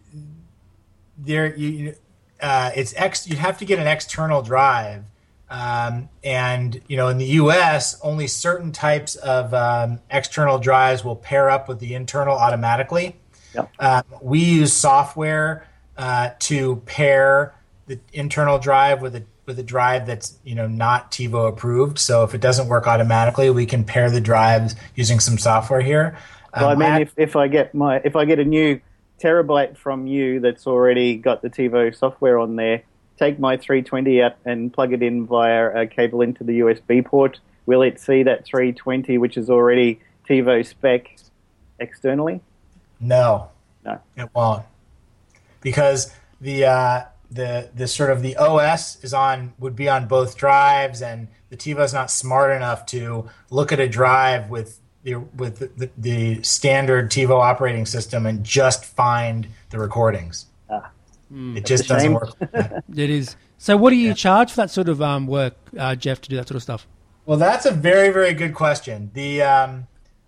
there you uh, it's ex. You'd have to get an external drive. Um, and, you know, in the U S, only certain types of um, external drives will pair up with the internal automatically. Yep. Uh, we use software uh, to pair the internal drive with a with a drive that's, you know, not TiVo approved. So if it doesn't work automatically, we can pair the drives using some software here. Um, well, I mean, at, if, if I get my if I get a new terabyte from you that's already got the TiVo software on there, take my three twenty out and plug it in via a cable into the U S B port, will it see that three twenty, which is already TiVo spec, externally? No. No. It won't. Because the uh, the the sort of the O S is on would be on both drives, and the TiVo's not smart enough to look at a drive with the with the, the, the standard TiVo operating system and just find the recordings. Ah. Mm, it just doesn't work. Like that. It is. So what do you yeah. charge for that sort of um, work, uh, Jeff, to do that sort of stuff? Well, that's a very, very good question. The um,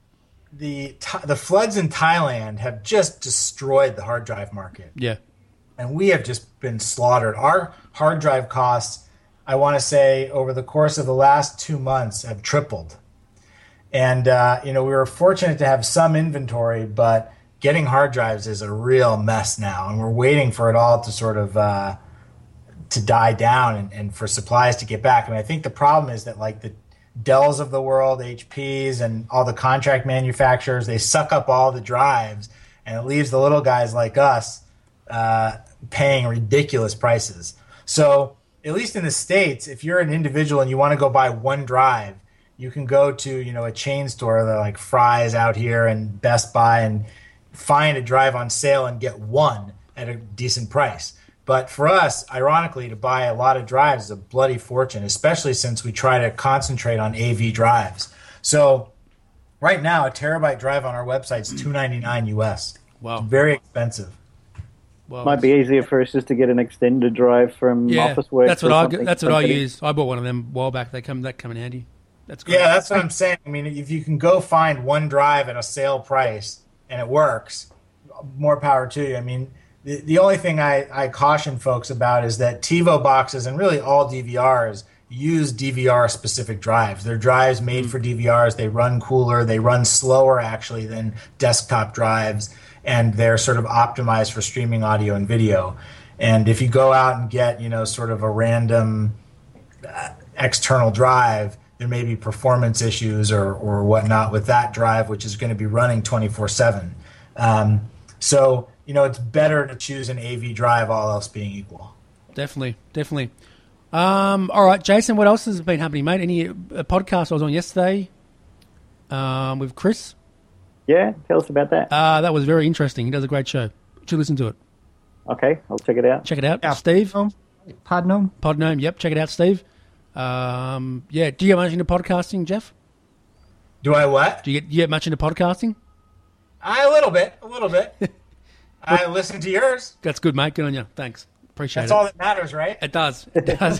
the the floods in Thailand have just destroyed the hard drive market. Yeah. And we have just been slaughtered. Our hard drive costs, I want to say, over the course of the last two months have tripled. And, uh, you know, we were fortunate to have some inventory, but getting hard drives is a real mess now, and we're waiting for it all to sort of uh, to die down and, and for supplies to get back. I mean, I think the problem is that like the Dells of the world, H Ps, and all the contract manufacturers, they suck up all the drives, and it leaves the little guys like us uh, paying ridiculous prices. So at least in the States, if you're an individual and you want to go buy one drive, you can go to, you know, a chain store like Fry's out here and Best Buy and find a drive on sale and get one at a decent price. But for us, ironically, to buy a lot of drives is a bloody fortune, especially since we try to concentrate on A V drives. So right now, a terabyte drive on our website is two ninety-nine U S. Wow. It's very expensive. Well, might be easier for us just to get an extended drive from yeah, Office Works. That's what I that's what I use. I bought one of them a while back. They come that come in handy. That's great. Yeah, that's what I'm saying. I mean, if you can go find one drive at a sale price and it works, more power to you. I mean, the, the only thing I, I caution folks about is that TiVo boxes and really all D V Rs use D V R-specific drives. They're drives made mm. for D V Rs. They run cooler. They run slower, actually, than desktop drives, and they're sort of optimized for streaming audio and video. And if you go out and get, you know, sort of a random uh, external drive, there may be performance issues or, or whatnot with that drive, which is going to be running twenty-four seven. Um, so, you know, it's better to choose an A V drive, all else being equal. Definitely, definitely. Um, all right, Jason, what else has been happening, mate? Any uh, podcast I was on yesterday um, with Chris? Yeah, tell us about that. Uh, that was very interesting. He does a great show. You should listen to it. Okay, I'll check it out. Check it out. Yeah. Steve? Podgnome? Podgnome, yep. Check it out, Steve. Um, yeah, do you get much into podcasting, Jeff? Do I what? Do you get, you get much into podcasting? I, a little bit, a little bit. I listen to yours. That's good, mate. Good on you. Thanks. Appreciate That's it. That's all that matters, right? It does. It does.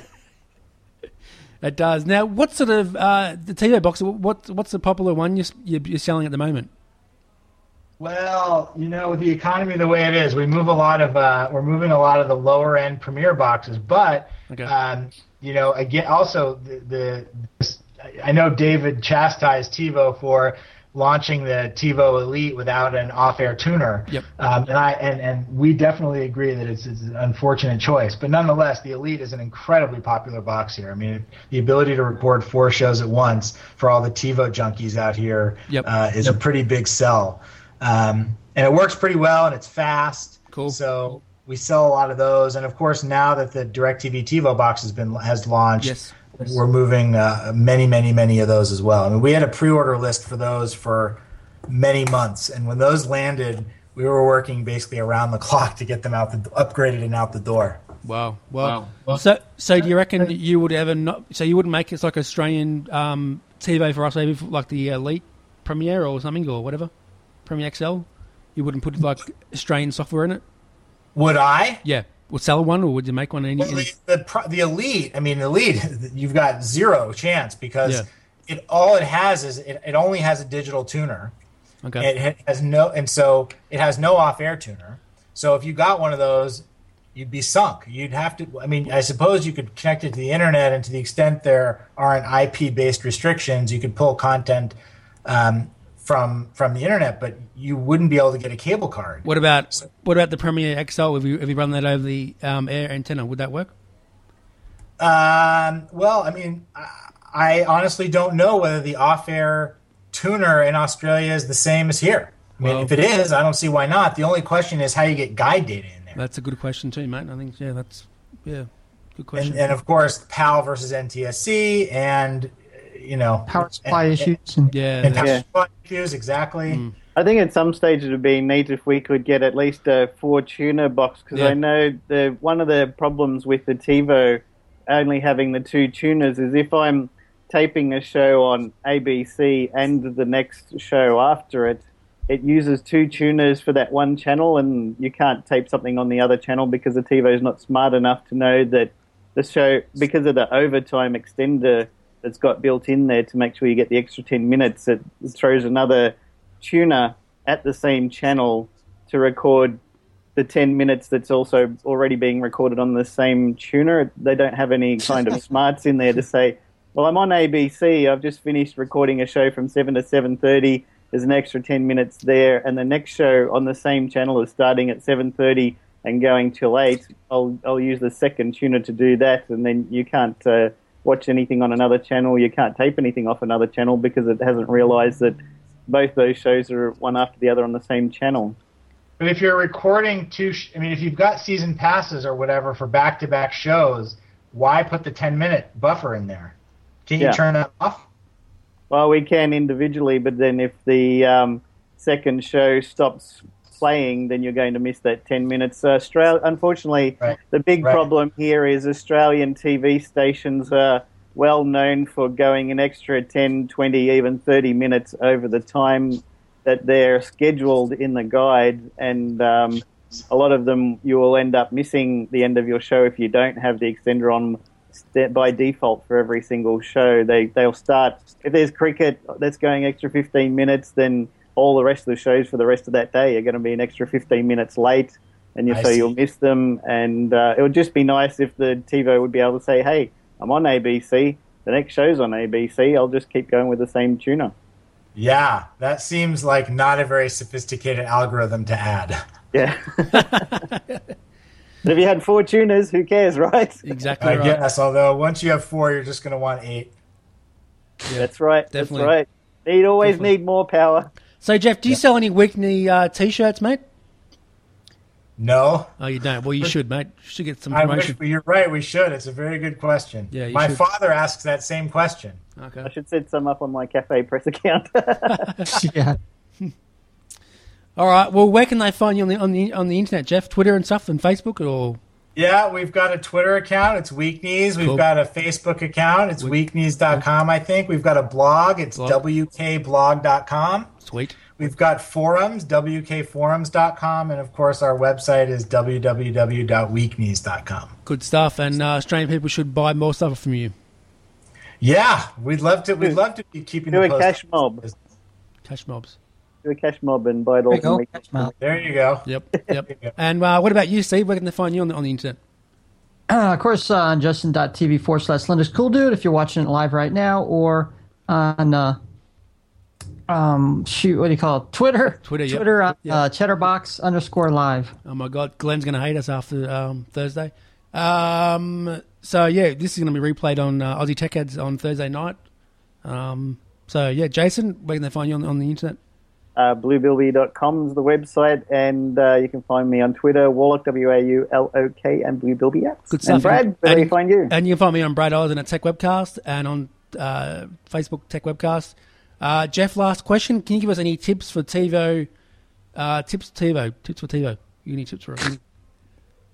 It does. Now, what sort of uh, the TiVo box? What what's the popular one you're, you're selling at the moment? Well, you know, with the economy the way it is, we move a lot of uh, we're moving a lot of the lower end Premiere boxes, but okay. um, you know, again, also the, the this, I know David chastised TiVo for launching the TiVo Elite without an off-air tuner. Yep. Um, and I and, and we definitely agree that it's, it's an unfortunate choice. But nonetheless, the Elite is an incredibly popular box here. I mean, the ability to record four shows at once for all the TiVo junkies out here yep. uh, is yep. a pretty big sell. Um, and it works pretty well, and it's fast. Cool. So we sell a lot of those. And of course, now that the DirecTV TiVo box has been has launched, yes. we're moving uh, many, many, many of those as well. I mean, we had a pre-order list for those for many months, and when those landed, we were working basically around the clock to get them out, the, upgraded and out the door. Wow. Well, Wow. Well- so so do you reckon you would ever not? So you wouldn't make it like Australian um, T V for us, maybe for like the Elite Premiere or something or whatever, Premiere X L? You wouldn't put like Australian software in it? Would I? Yeah. Would sell one, or would you make one? Any, Well, the, the pro- the elite. I mean, elite. You've got zero chance because Yeah. it all it has is it, it only has a digital tuner. okay. It ha- has no, and so it has no off-air tuner. So if you got one of those, you'd be sunk. You'd have to. I mean, I suppose you could connect it to the internet, and to the extent there aren't I P-based restrictions, you could pull content um, from from the internet, but you wouldn't be able to get a cable card. What about what about the Premiere X L? If you if you run that over the um, air antenna, would that work? Um, well, I mean, I, I honestly don't know whether the off-air tuner in Australia is the same as here. I mean, Well- if it is, I don't see why not. The only question is how you get guide data in there. That's a good question too, mate. I think yeah, that's yeah, good question. And, and of course, PAL versus N T S C, and you know, Power supply and, issues. And, yeah, and that's- power Yeah. supply issues, exactly. Mm. I think at some stage it would be neat if we could get at least a four tuner box, because Yeah. I know the one of the problems with the TiVo only having the two tuners is if I'm taping a show on A B C and the next show after it, it uses two tuners for that one channel, and you can't tape something on the other channel because the TiVo is not smart enough to know that the show, because of the overtime extender that's got built in there to make sure you get the extra ten minutes, it throws another tuner at the same channel to record the ten minutes that's also already being recorded on the same tuner. They don't have any kind of smarts in there to say, well, I'm on A B C, I've just finished recording a show from seven to seven thirty, there's an extra ten minutes there, and the next show on the same channel is starting at seven thirty and going till eight. I'll, I'll use the second tuner to do that, and then you can't uh, watch anything on another channel, you can't tape anything off another channel because it hasn't realized that both those shows are one after the other on the same channel. But if you're recording two, sh- I mean, if you've got season passes or whatever for back-to-back shows, why put the ten-minute buffer in there? Can you Yeah. turn that off? Well, we can individually, but then if the um, second show stops playing, then you're going to miss that ten minutes. Uh, Australia, unfortunately, Right. the big Right. problem here is Australian T V stations are well known for going an extra ten, twenty, even thirty minutes over the time that they're scheduled in the guide, and um, a lot of them you will end up missing the end of your show if you don't have the extender on st- by default for every single show. They, they'll start, if there's cricket that's going extra fifteen minutes, then all the rest of the shows for the rest of that day are going to be an extra fifteen minutes late, and you, I so see. you'll miss them. And uh, it would just be nice if the TiVo would be able to say, hey, I'm on A B C, the next show's on A B C, I'll just keep going with the same tuner. Yeah, that seems like not a very sophisticated algorithm to add. Yeah. But if you had four tuners, who cares, right? exactly I right. guess, although once you have four, you're just going to want eight. That's right. Definitely. That's right. You'd always Definitely. need more power. So Jeff, do you sell any weekly uh, t-shirts, mate? No, Oh, you don't. Well, you should, mate. You should get some I wish, promotion. but you're right. We should. It's a very good question. Yeah, you my should. father asks that same question. Okay. I should set some up on my Cafe Press account. yeah. All right. Well, where can they find you on the on the on the internet, Jeff? Twitter and stuff, and Facebook, or Yeah, we've got a Twitter account. It's Weeknews. We've Cool. got a Facebook account. It's weeknews dot com, I think. We've got a blog. It's Blog. w k blog dot com. sweet? We've got forums, w k forums dot com. And, of course, our website is w w w dot weeknews dot com. Good stuff. And uh, Australian people should buy more stuff from you. Yeah, we'd love to. We'd love to be keeping Do the a post- cash mob. Cash mobs. Do a cash mob and buy it all There you from go. me. Catch 'em out. There you go. Yep. Yep. And uh, what about you, Steve? Where can they find you on the on the internet? Uh, of course, uh, on justin.tv forward slash Slender's Cool Dude if you're watching it live right now, or on, uh, um, shoot, what do you call it? Twitter. Twitter, yep. Twitter, uh, Yep. uh, Cheddarbox underscore live. Oh my God, Glenn's going to hate us after um, Thursday. Um, so yeah, this is going to be replayed on uh, Aussie Tech Heads on Thursday night. Um, so yeah, Jason, where can they find you on, on the internet? Uh, blue bilby dot com is the website, and uh, you can find me on Twitter, Warlock, W A U L O K, and Blue Bilby apps. Good stuff. And Brad, where and, do we find you? And you can find me on Brad Eisen at Tech Webcast and on uh, Facebook Tech Webcast. Uh, Jeff, last question. Can you give us any tips for TiVo? Uh, tips TiVo. Tips for TiVo. You need tips for us?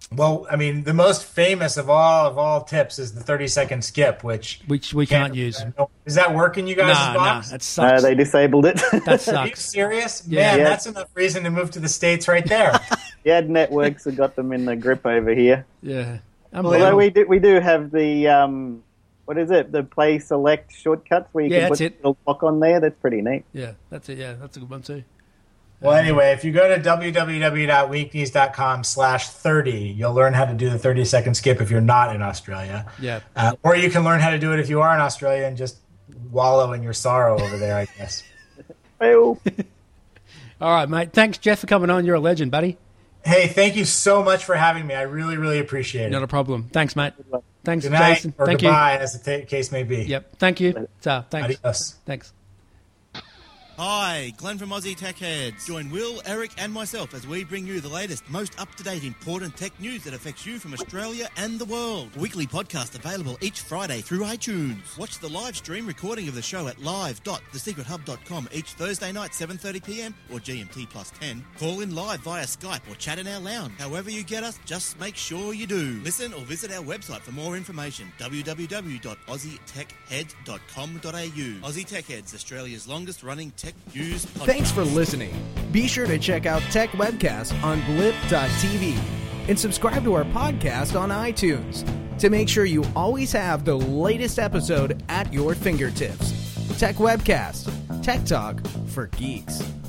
Well, I mean, the most famous of all of all tips is the thirty second skip, which which we can't, can't use. Is that working, you guys? Nah, box? nah, that sucks. Uh, they disabled it. That sucks. Are you serious? Yeah. Man, yeah. that's enough reason to move to the States right there. Yeah, networks have got them in the grip over here. Yeah. Although we do, we do have the um, what is it? The play select shortcuts where you yeah, can put it. a little clock on there. That's pretty neat. Yeah, that's it. Yeah, that's a good one too. Well, anyway, if you go to www.weeknews.com slash 30, you'll learn how to do the thirty second skip if you're not in Australia. Yeah. Uh, or you can learn how to do it if you are in Australia and just wallow in your sorrow over there, I guess. Well, all right, mate. Thanks, Jeff, for coming on. You're a legend, buddy. Hey, thank you so much for having me. I really, really appreciate it. Not a problem. Thanks, mate. Thanks, Good night, Jason. or Thank goodbye, you. as the t- case may be. Yep. Thank you. So, thanks. Adios. Thanks. Hi, Glenn from Aussie Tech Heads. Join Will, Eric and myself as we bring you the latest, most up-to-date, important tech news that affects you from Australia and the world. A weekly podcast available each Friday through iTunes. Watch the live stream recording of the show at live dot the secret hub dot com each Thursday night, seven thirty p.m. or G M T plus ten. Call in live via Skype or chat in our lounge. However you get us, just make sure you do. Listen or visit our website for more information, w w w dot aussie tech heads dot com dot a u. Aussie Tech Heads, Australia's longest-running tech news podcast. Thanks for listening. Be sure to check out Tech Webcast on blip dot t v and subscribe to our podcast on iTunes to make sure you always have the latest episode at your fingertips. Tech Webcast, Tech Talk for Geeks.